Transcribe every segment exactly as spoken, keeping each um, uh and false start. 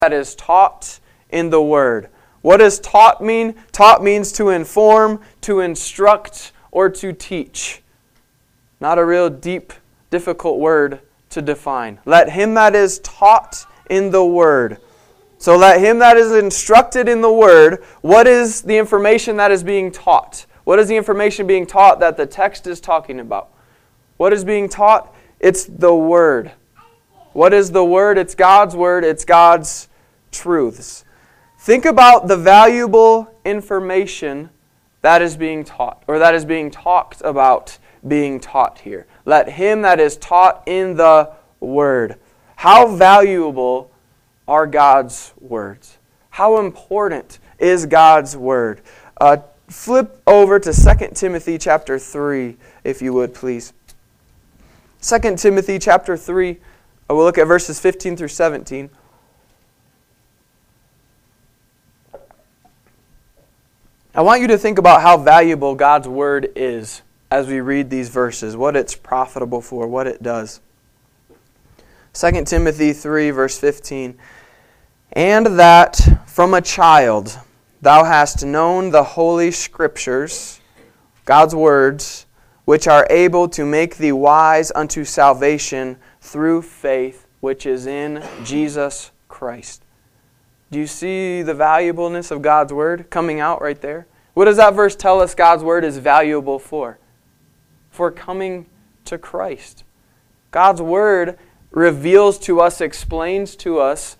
that is taught in the Word. What does taught mean? Taught means to inform, to instruct, or to teach. Not a real deep, difficult word to define. Let him that is taught in the Word. So let him that is instructed in the Word. What is the information that is being taught? What is the information being taught that the text is talking about? What is being taught? It's the Word. What is the Word? It's God's Word. It's God's truths. Think about the valuable information that is being taught, or that is being talked about being taught here. Let him that is taught in the Word. How valuable are God's words? How important is God's Word? Uh, flip over to Second Timothy chapter three, if you would, please. Second Timothy chapter three, we'll look at verses fifteen through seventeen. I want you to think about how valuable God's Word is as we read these verses, what it's profitable for, what it does. Second Timothy three, verse fifteen. And that from a child thou hast known the holy Scriptures, God's words, which are able to make thee wise unto salvation through faith, which is in Jesus Christ. Do you see the valuableness of God's Word coming out right there? What does that verse tell us God's Word is valuable for? For coming to Christ. God's Word reveals to us, explains to us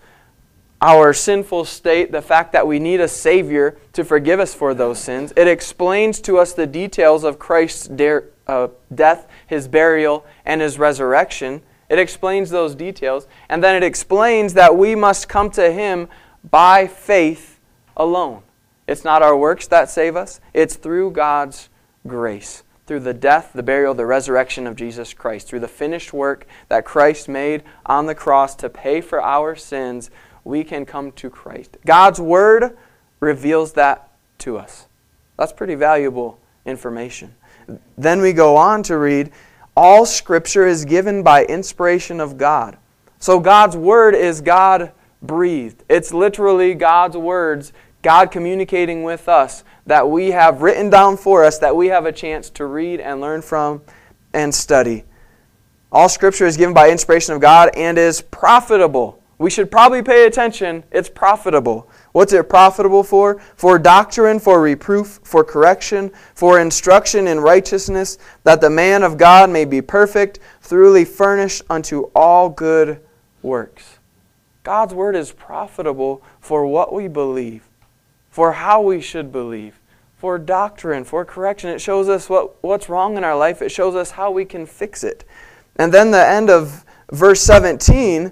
our sinful state, the fact that we need a Savior to forgive us for those sins. It explains to us the details of Christ's de- uh, death, His burial, and His resurrection. It explains those details. And then it explains that we must come to Him by faith alone. It's not our works that save us. It's through God's grace. Through the death, the burial, the resurrection of Jesus Christ. Through the finished work that Christ made on the cross to pay for our sins, we can come to Christ. God's Word reveals that to us. That's pretty valuable information. Then we go on to read, all Scripture is given by inspiration of God. So God's Word is God-breathed. It's literally God's words, God communicating with us, that we have written down for us, that we have a chance to read and learn from and study. All Scripture is given by inspiration of God and is profitable. We should probably pay attention. It's profitable. What's it profitable for? For doctrine, for reproof, for correction, for instruction in righteousness, that the man of God may be perfect, thoroughly furnished unto all good works. God's Word is profitable for what we believe, for how we should believe, for doctrine, for correction. It shows us what, what's wrong in our life. It shows us how we can fix it. And then the end of verse seventeen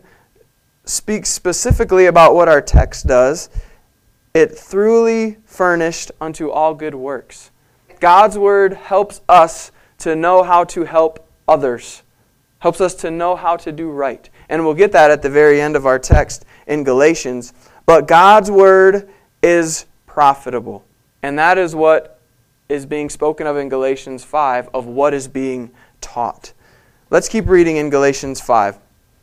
speaks specifically about what our text does. It thoroughly furnished unto all good works. God's Word helps us to know how to help others. Helps us to know how to do right. And we'll get that at the very end of our text in Galatians. But God's Word is profitable. And that is what is being spoken of in Galatians five, of what is being taught. Let's keep reading in Galatians five.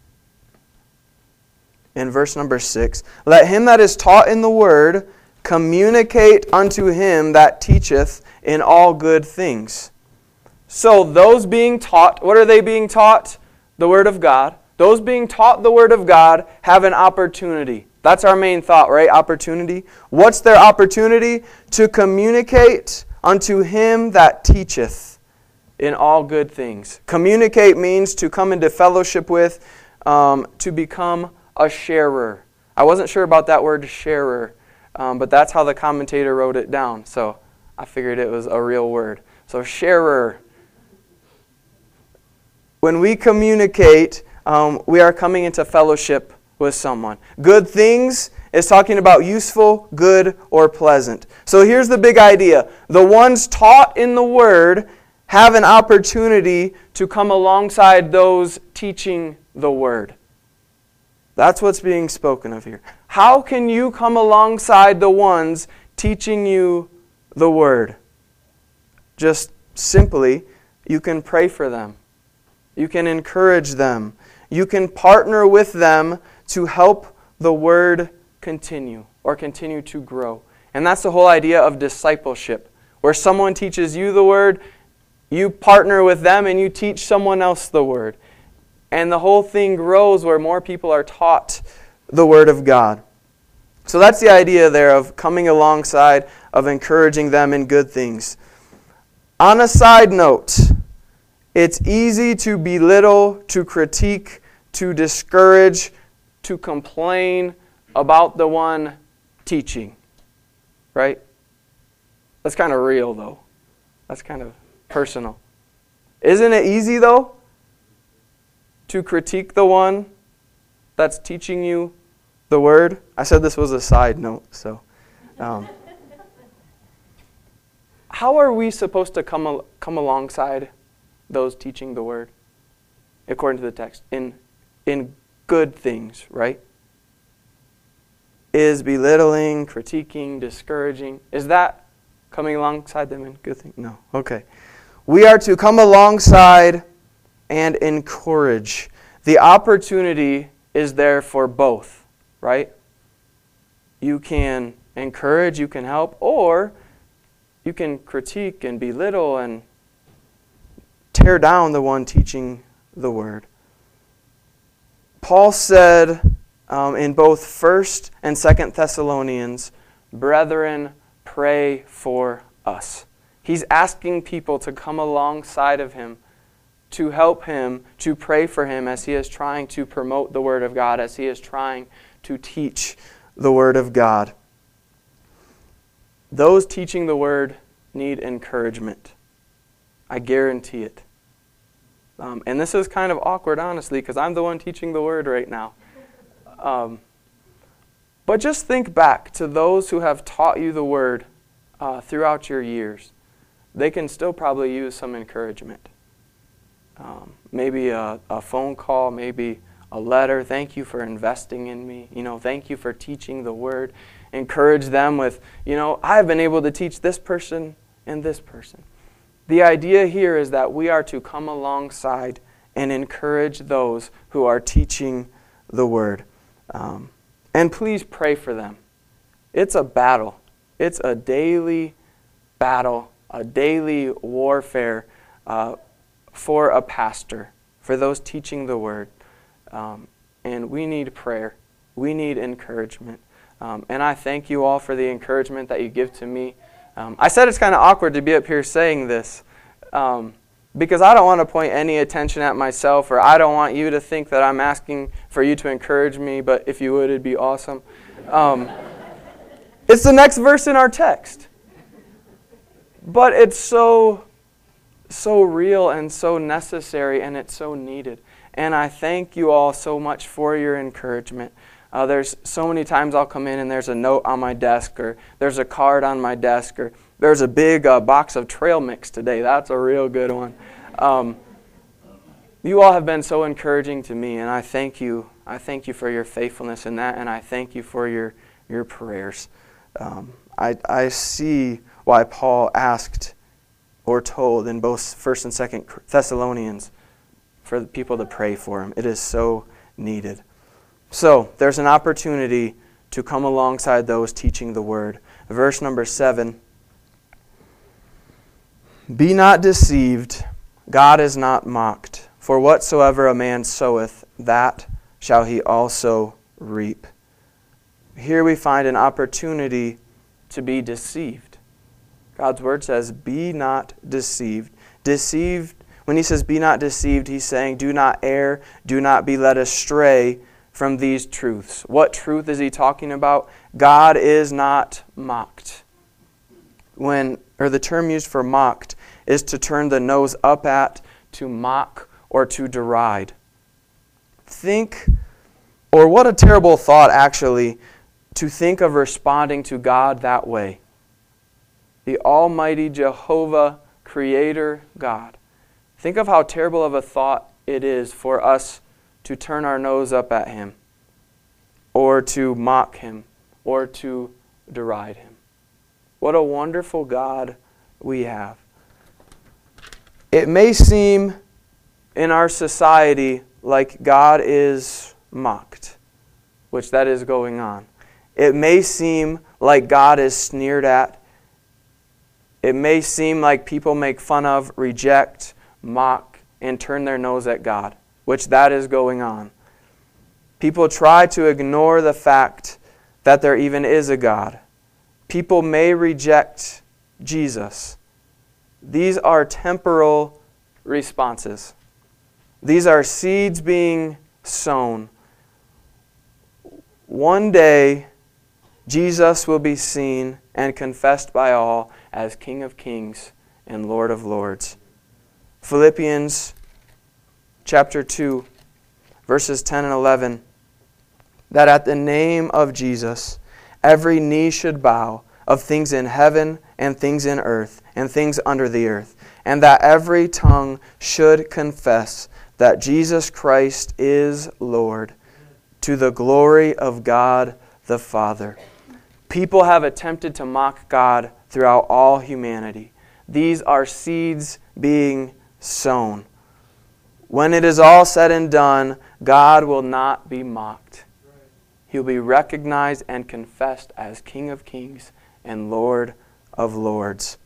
In verse number six, let him that is taught in the Word communicate unto him that teacheth in all good things. So those being taught, what are they being taught? The Word of God. Those being taught the Word of God have an opportunity. That's our main thought, right? Opportunity. What's their opportunity? To communicate unto him that teacheth in all good things. Communicate means to come into fellowship with, um, to become a sharer. I wasn't sure about that word sharer, um, but that's how the commentator wrote it down. So I figured it was a real word. So sharer. When we communicate, um, we are coming into fellowship with someone. Good things is talking about useful, good, or pleasant. So here's the big idea. The ones taught in the Word have an opportunity to come alongside those teaching the Word. That's what's being spoken of here. How can you come alongside the ones teaching you the Word? Just simply, you can pray for them. You can encourage them. You can partner with them to help the Word continue or continue to grow. And that's the whole idea of discipleship, where someone teaches you the Word, you partner with them and you teach someone else the Word. And the whole thing grows where more people are taught the Word of God. So that's the idea there of coming alongside, of encouraging them in good things. On a side note, it's easy to belittle, to critique, to discourage, to complain about the one teaching. Right? That's kind of real, though. That's kind of personal. Isn't it easy, though, to critique the one that's teaching you the Word? I said this was a side note, so. Um, how are we supposed to come al- come alongside those teaching the Word, according to the text? In in good things, right? Is belittling, critiquing, discouraging, is that coming alongside them in good things? No. Okay. We are to come alongside and encourage. The opportunity is there for both, right? You can encourage, you can help, or you can critique and belittle and tear down the one teaching the Word. Paul said um, in both First and Second Thessalonians, "Brethren, pray for us." He's asking people to come alongside of him, to help him, to pray for him as he is trying to promote the Word of God, as he is trying to teach the Word of God. Those teaching the Word need encouragement. I guarantee it. Um, and this is kind of awkward, honestly, because I'm the one teaching the Word right now. Um, but just think back to those who have taught you the Word uh, throughout your years. They can still probably use some encouragement. Um, maybe a, a phone call, maybe a letter. Thank you for investing in me. You know, thank you for teaching the Word. Encourage them with, you know, I've been able to teach this person and this person. The idea here is that we are to come alongside and encourage those who are teaching the Word. Um, and please pray for them. It's a battle. It's a daily battle, a daily warfare uh, for a pastor, for those teaching the Word. Um, and we need prayer. We need encouragement. Um, and I thank you all for the encouragement that you give to me. Um, I said it's kind of awkward to be up here saying this um, because I don't want to point any attention at myself, or I don't want you to think that I'm asking for you to encourage me, but if you would, it'd be awesome. Um, it's the next verse in our text. But it's so, so real and so necessary, and it's so needed. And I thank you all so much for your encouragement. Uh, there's so many times I'll come in and there's a note on my desk, or there's a card on my desk, or there's a big uh, box of trail mix today. That's a real good one. Um, you all have been so encouraging to me, and I thank you. I thank you for your faithfulness in that, and I thank you for your your prayers. Um, I I see why Paul asked or told in both First and Second Thessalonians for the people to pray for him. It is so needed. So, there's an opportunity to come alongside those teaching the Word. Verse number seven. Be not deceived, God is not mocked. For whatsoever a man soweth, that shall he also reap. Here we find an opportunity to be deceived. God's Word says, be not deceived. Deceived, when he says be not deceived, he's saying do not err, do not be led astray from these truths. What truth is he talking about? God is not mocked. When, or the term used for mocked is to turn the nose up at, to mock, or to deride. Think, or what a terrible thought actually, to think of responding to God that way. The Almighty Jehovah, Creator God. Think of how terrible of a thought it is for us to turn our nose up at Him, or to mock Him, or to deride Him. What a wonderful God we have. It may seem in our society like God is mocked, which that is going on. It may seem like God is sneered at. It may seem like people make fun of, reject, mock, and turn their nose at God, which that is going on. People try to ignore the fact that there even is a God. People may reject Jesus. These are temporal responses. These are seeds being sown. One day, Jesus will be seen and confessed by all as King of Kings and Lord of Lords. Philippians chapter two, verses ten and eleven. That at the name of Jesus, every knee should bow, of things in heaven and things in earth and things under the earth, and that every tongue should confess that Jesus Christ is Lord, to the glory of God the Father. People have attempted to mock God throughout all humanity. These are seeds being sown. When it is all said and done, God will not be mocked. He'll be recognized and confessed as King of Kings and Lord of Lords.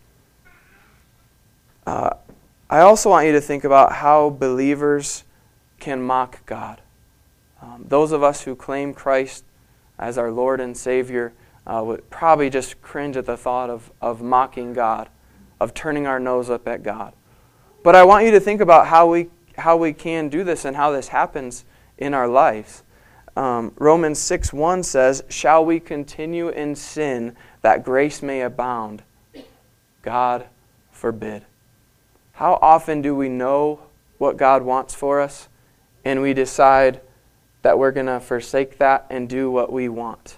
Uh, I also want you to think about how believers can mock God. Um, those of us who claim Christ as our Lord and Savior uh, would probably just cringe at the thought of, of mocking God, of turning our nose up at God. But I want you to think about how we how we can do this and how this happens in our lives. Um, Romans six one says, "Shall we continue in sin that grace may abound? God forbid." How often do we know what God wants for us and we decide that we're going to forsake that and do what we want?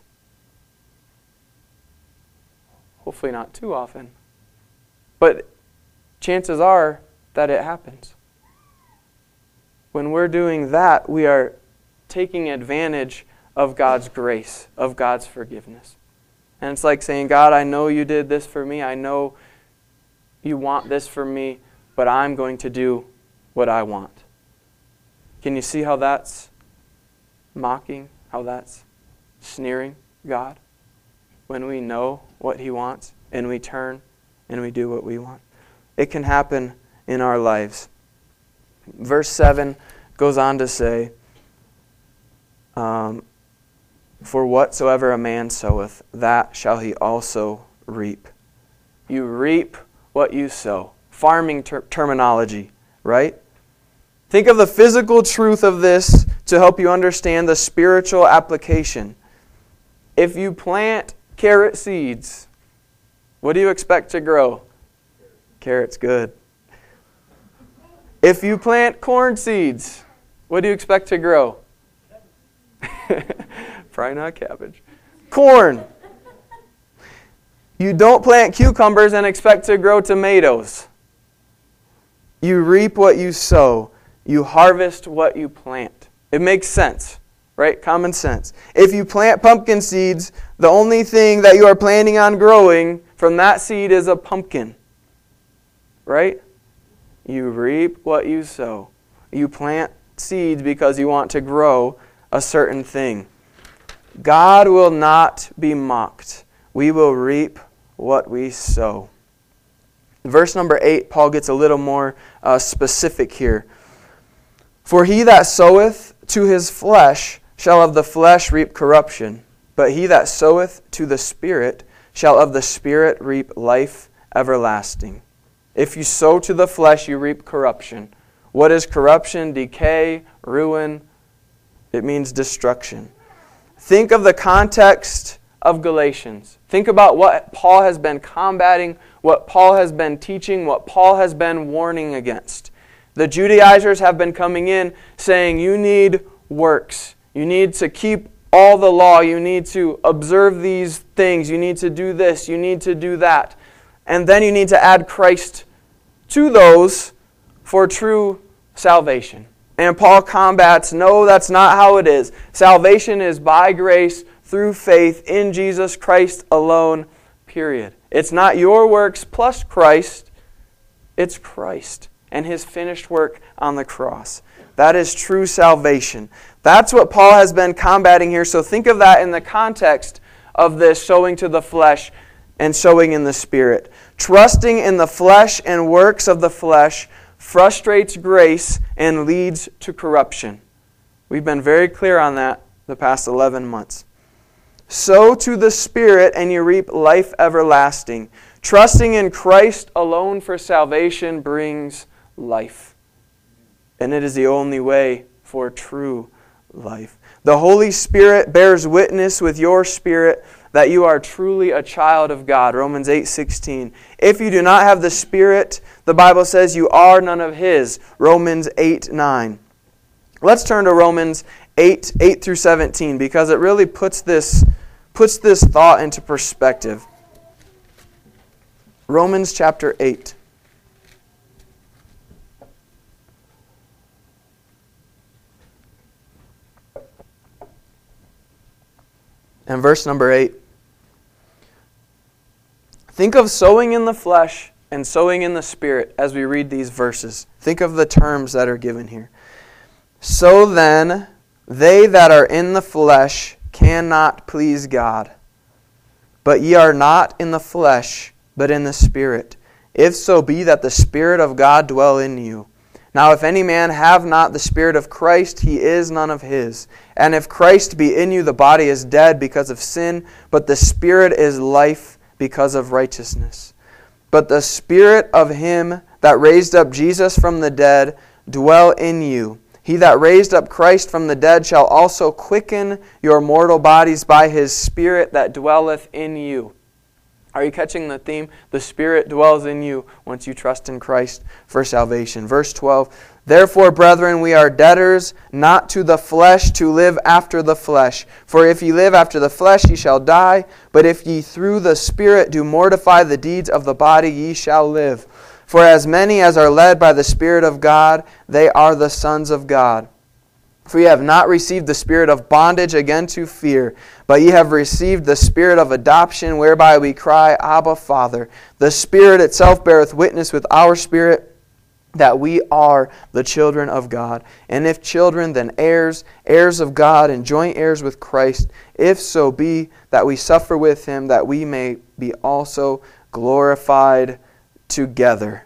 Hopefully not too often. But chances are that it happens. When we're doing that, we are taking advantage of God's grace, of God's forgiveness. And it's like saying, God, I know you did this for me. I know you want this for me, but I'm going to do what I want. Can you see how that's mocking, how that's sneering God? When we know what He wants and we turn and we do what we want. It can happen in our lives. Verse seven goes on to say, um, "For whatsoever a man soweth, that shall he also reap." You reap what you sow. Farming ter- terminology, right? Think of the physical truth of this to help you understand the spiritual application. If you plant carrot seeds, what do you expect to grow? Carrots, good. If you plant corn seeds, what do you expect to grow? Probably not cabbage. Corn. You don't plant cucumbers and expect to grow tomatoes. You reap what you sow. You harvest what you plant. It makes sense, right? Common sense. If you plant pumpkin seeds, the only thing that you are planning on growing from that seed is a pumpkin, right? You reap what you sow. You plant seeds because you want to grow a certain thing. God will not be mocked. We will reap what we sow. Verse number eight, Paul gets a little more uh, specific here. "For he that soweth to his flesh shall of the flesh reap corruption, but he that soweth to the Spirit shall of the Spirit reap life everlasting." If you sow to the flesh, you reap corruption. What is corruption? Decay, ruin. It means destruction. Think of the context of Galatians. Think about what Paul has been combating, what Paul has been teaching, what Paul has been warning against. The Judaizers have been coming in saying, you need works. You need to keep all the law. You need to observe these things. You need to do this. You need to do that. And then you need to add Christ to those for true salvation. And Paul combats, no, that's not how it is. Salvation is by grace through faith in Jesus Christ alone, period. It's not your works plus Christ. It's Christ and His finished work on the cross. That is true salvation. That's what Paul has been combating here. So think of that in the context of this sowing to the flesh and sowing in the Spirit. Trusting in the flesh and works of the flesh frustrates grace and leads to corruption. We've been very clear on that the past eleven months. Sow to the Spirit and you reap life everlasting. Trusting in Christ alone for salvation brings life. And it is the only way for true life. The Holy Spirit bears witness with your spirit that you are truly a child of God. Romans eight sixteen. If you do not have the Spirit, the Bible says you are none of His. Romans eight nine. Let's turn to Romans eight eight through seventeen because it really puts this puts this thought into perspective. Romans chapter eight. And verse number eight. Think of sowing in the flesh and sowing in the Spirit as we read these verses. Think of the terms that are given here. So then, they that are in the flesh cannot please God. But ye are not in the flesh, but in the Spirit, if so be that the Spirit of God dwell in you. Now if any man have not the Spirit of Christ, he is none of His. And if Christ be in you, the body is dead because of sin, but the Spirit is life because of righteousness. But the Spirit of Him that raised up Jesus from the dead dwell in you. He that raised up Christ from the dead shall also quicken your mortal bodies by His Spirit that dwelleth in you. Are you catching the theme? The Spirit dwells in you once you trust in Christ for salvation. Verse twelve, Therefore, brethren, we are debtors not to the flesh to live after the flesh. For if ye live after the flesh, ye shall die. But if ye through the Spirit do mortify the deeds of the body, ye shall live. For as many as are led by the Spirit of God, they are the sons of God. For ye have not received the spirit of bondage again to fear, but ye have received the Spirit of adoption, whereby we cry, Abba, Father. The Spirit itself beareth witness with our spirit that we are the children of God. And if children, then heirs, heirs of God, and joint heirs with Christ, if so be that we suffer with Him, that we may be also glorified together.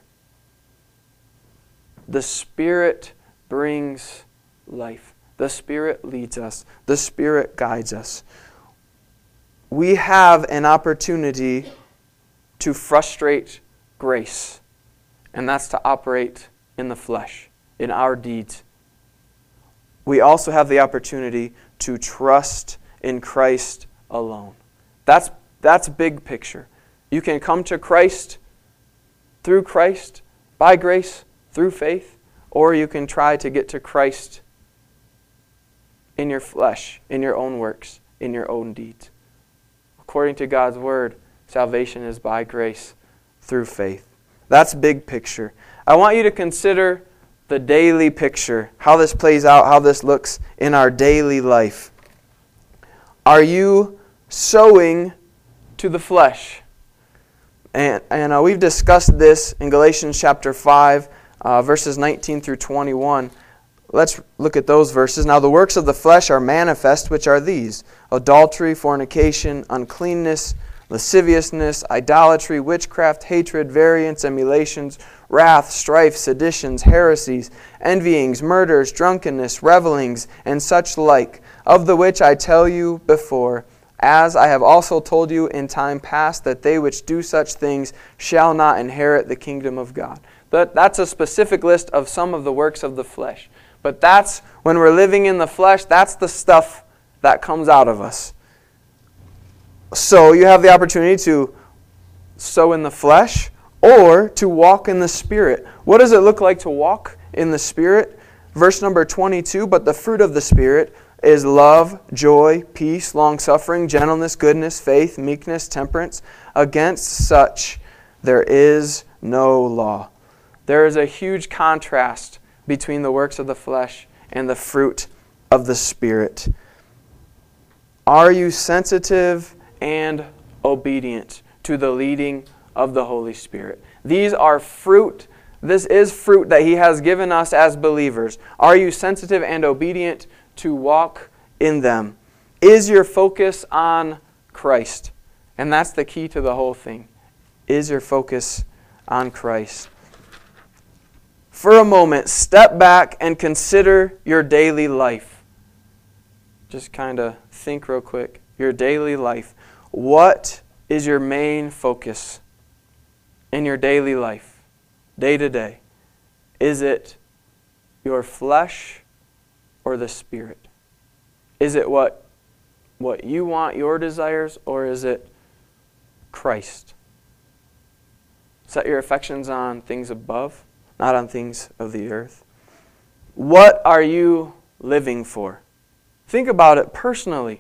The Spirit brings life. The Spirit leads us. The Spirit guides us. We have an opportunity to frustrate grace, and that's to operate in the flesh, in our deeds. We also have the opportunity to trust in Christ alone. That's, that's big picture. You can come to Christ through Christ, by grace, through faith, or you can try to get to Christ in your flesh, in your own works, in your own deeds. According to God's Word, salvation is by grace through faith. That's big picture. I want you to consider the daily picture, how this plays out, how this looks in our daily life. Are you sowing to the flesh? And, and uh, we've discussed this in Galatians chapter five, uh, verses nineteen through twenty-one. Let's look at those verses. Now the works of the flesh are manifest, which are these: adultery, fornication, uncleanness, lasciviousness, idolatry, witchcraft, hatred, variance, emulations, wrath, strife, seditions, heresies, envyings, murders, drunkenness, revellings, and such like, of the which I tell you before, as I have also told you in time past, that they which do such things shall not inherit the kingdom of God. But that's a specific list of some of the works of the flesh. But that's, when we're living in the flesh, that's the stuff that comes out of us. So you have the opportunity to sow in the flesh or to walk in the Spirit. What does it look like to walk in the Spirit? Verse number twenty-two, but the fruit of the Spirit is love, joy, peace, long-suffering, gentleness, goodness, faith, meekness, temperance. Against such there is no law. There is a huge contrast between the works of the flesh and the fruit of the Spirit. Are you sensitive and obedient to the leading of the Holy Spirit? These are fruit. This is fruit that He has given us as believers. Are you sensitive and obedient to walk in them? Is your focus on Christ. And that's the key to the whole thing. Is your focus on Christ? For a moment, step back and consider your daily life. Just kind of think real quick. Your daily life. What is your main focus in your daily life, day to day? Is it your flesh or the Spirit? Is it what, what you want, your desires, or is it Christ? Set your affections on things above, not on things of the earth. What are you living for? Think about it personally.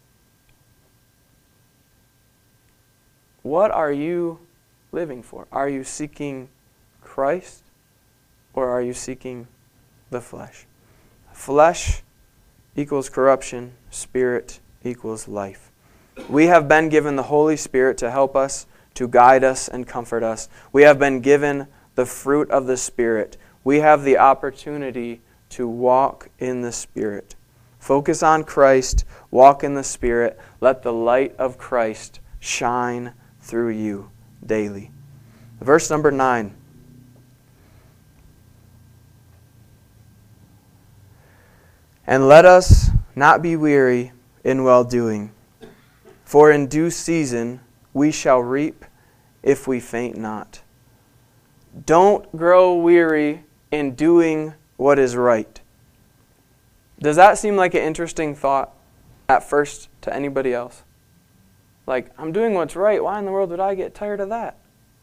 What are you living for? Are you seeking Christ or are you seeking the flesh? Flesh equals corruption. Spirit equals life. We have been given the Holy Spirit to help us, to guide us and comfort us. We have been given the fruit of the Spirit. We have the opportunity to walk in the Spirit. Focus on Christ. Walk in the Spirit. Let the light of Christ shine through you daily. Verse number nine. And let us not be weary in well-doing, for in due season we shall reap if we faint not. Don't grow weary in doing what is right. Does that seem like an interesting thought at first to anybody else? Like, I'm doing what's right. Why in the world would I get tired of that?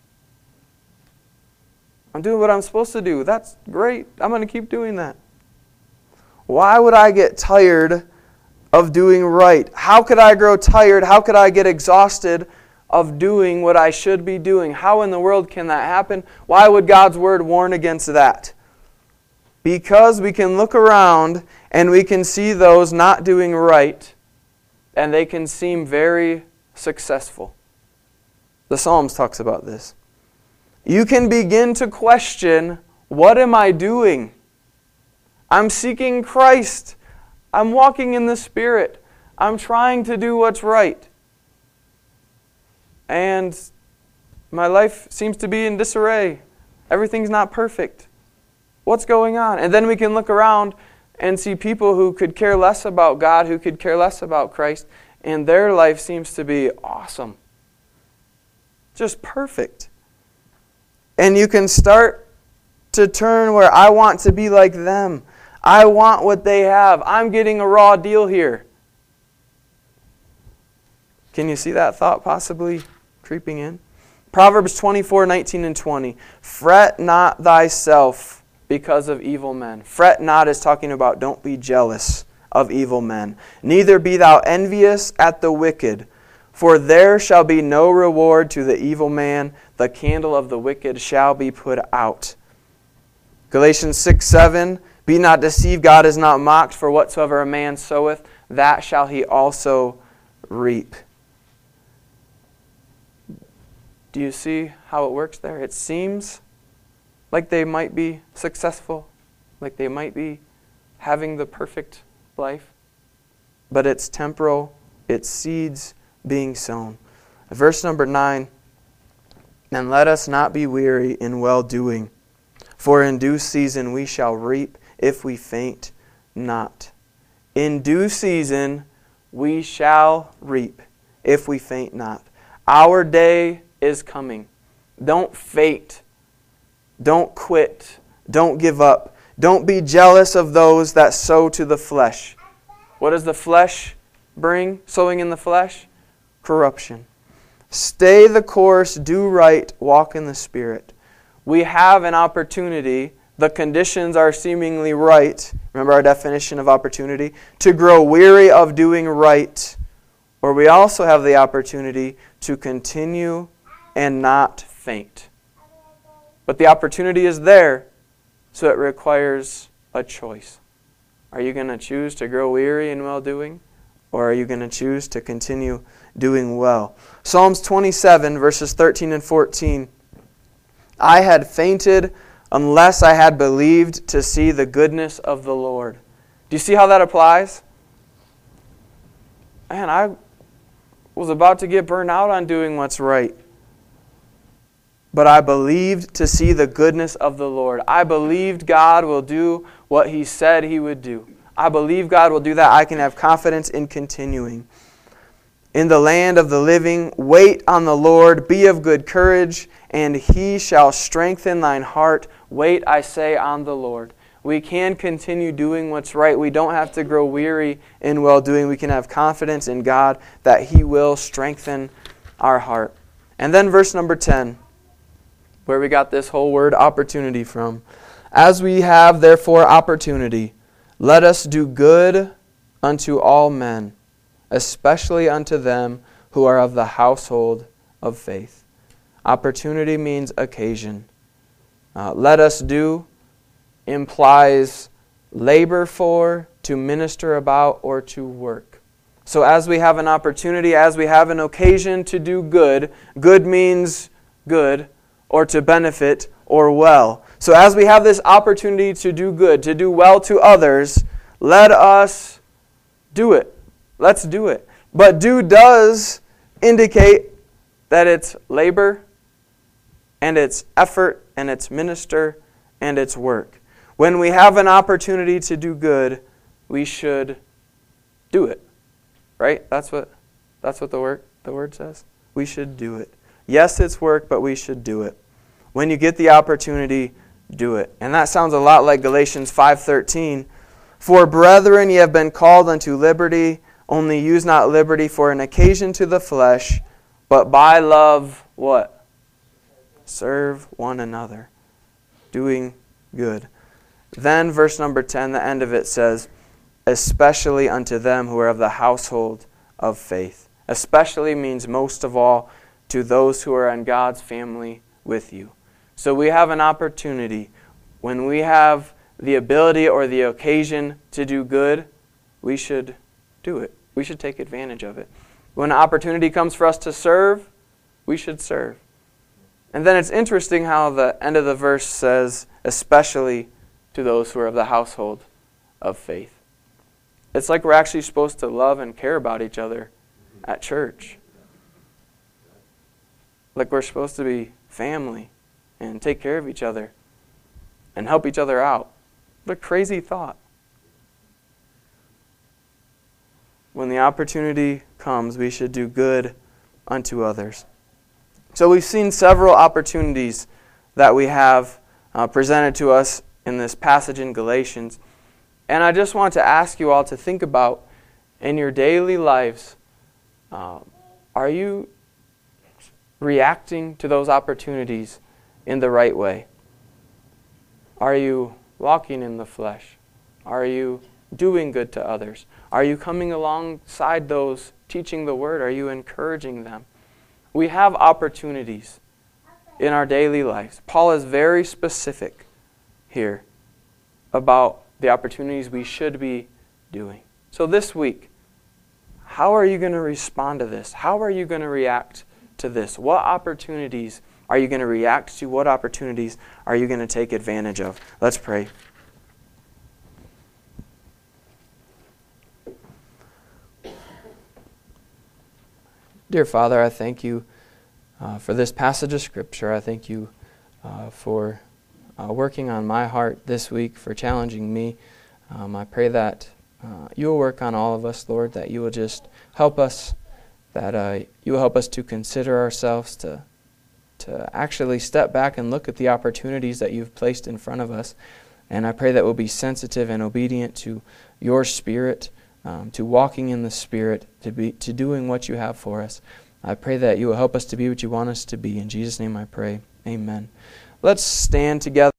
I'm doing what I'm supposed to do. That's great. I'm going to keep doing that. Why would I get tired of doing right? How could I grow tired? How could I get exhausted of doing what I should be doing? How in the world can that happen? Why would God's Word warn against that? Because we can look around and we can see those not doing right, and they can seem very successful. The Psalms talks about this. You can begin to question, what am I doing? I'm seeking Christ. I'm walking in the Spirit. I'm trying to do what's right. And my life seems to be in disarray. Everything's not perfect. What's going on? And then we can look around and see people who could care less about God, who could care less about Christ, and their life seems to be awesome. Just perfect. And you can start to turn where I want to be like them. I want what they have. I'm getting a raw deal here. Can you see that thought possibly creeping in? Proverbs twenty-four, nineteen and twenty. Fret not thyself because of evil men. Fret not is talking about don't be jealous of evil men. Neither be thou envious at the wicked, for there shall be no reward to the evil man. The candle of the wicked shall be put out. Galatians six, seven. Be not deceived, God is not mocked, for whatsoever a man soweth, that shall he also reap. Do you see how it works there? It seems like they might be successful, like they might be having the perfect life, but it's temporal, it's seeds being sown. Verse number nine, and let us not be weary in well-doing, for in due season we shall reap if we faint not. In due season we shall reap if we faint not. Our day is coming. Don't faint. Don't quit. Don't give up. Don't be jealous of those that sow to the flesh. What does the flesh bring? Sowing in the flesh? Corruption. Stay the course, do right, walk in the Spirit. We have an opportunity. The conditions are seemingly right. Remember our definition of opportunity? To grow weary of doing right. Or we also have the opportunity to continue and not faint. But the opportunity is there, so it requires a choice. Are you going to choose to grow weary in well-doing? Or are you going to choose to continue doing well? Psalms twenty-seven, verses thirteen and fourteen. I had fainted unless I had believed to see the goodness of the Lord. Do you see how that applies? Man, I was about to get burned out on doing what's right. But I believed to see the goodness of the Lord. I believed God will do what He said He would do. I believe God will do that. I can have confidence in continuing. In the land of the living, wait on the Lord, be of good courage, and He shall strengthen thine heart. Wait, I say, on the Lord. We can continue doing what's right. We don't have to grow weary in well-doing. We can have confidence in God that He will strengthen our heart. And then verse number ten, where we got this whole word opportunity from. As we have therefore opportunity, let us do good unto all men, especially unto them who are of the household of faith. Opportunity means occasion. Uh, let us do implies labor for, to minister about, or to work. So as we have an opportunity, as we have an occasion to do good, good means good, or to benefit, or well. So as we have this opportunity to do good, to do well to others, let us do it. Let's do it. But do does indicate that it's labor, and it's effort, and it's minister, and it's work. When we have an opportunity to do good, we should do it. Right? That's what that's what the word the word says. We should do it. Yes, it's work, but we should do it. When you get the opportunity, do it. And that sounds a lot like Galatians five thirteen. For brethren, ye have been called unto liberty, only use not liberty for an occasion to the flesh, but by love, what? Serve one another. Doing good. Then verse number ten, the end of it says, especially unto them who are of the household of faith. Especially means most of all to those who are in God's family with you. So we have an opportunity. When we have the ability or the occasion to do good, we should do it. We should take advantage of it. When an opportunity comes for us to serve, we should serve. And then it's interesting how the end of the verse says, especially to those who are of the household of faith. It's like we're actually supposed to love and care about each other at church. Like we're supposed to be family and take care of each other and help each other out. What a crazy thought. When the opportunity comes, we should do good unto others. So we've seen several opportunities that we have uh, presented to us in this passage in Galatians. And I just want to ask you all to think about, in your daily lives, uh, are you reacting to those opportunities in the right way? Are you walking in the flesh? Are you doing good to others? Are you coming alongside those teaching the word? Are you encouraging them? We have opportunities in our daily lives. Paul is very specific here about the opportunities we should be doing. So this week, how are you going to respond to this? How are you going to react to this? What opportunities are you going to react to? What opportunities are you going to take advantage of? Let's pray. Dear Father, I thank you uh, for this passage of Scripture. I thank you uh, for uh, working on my heart this week, for challenging me. Um, I pray that uh, you will work on all of us, Lord, that you will just help us, that uh, you will help us to consider ourselves, to, to actually step back and look at the opportunities that you've placed in front of us. And I pray that we'll be sensitive and obedient to your Spirit, Um, to walking in the Spirit, to be to doing what you have for us. I pray that you will help us to be what you want us to be. In Jesus' name I pray. Amen. Let's stand together.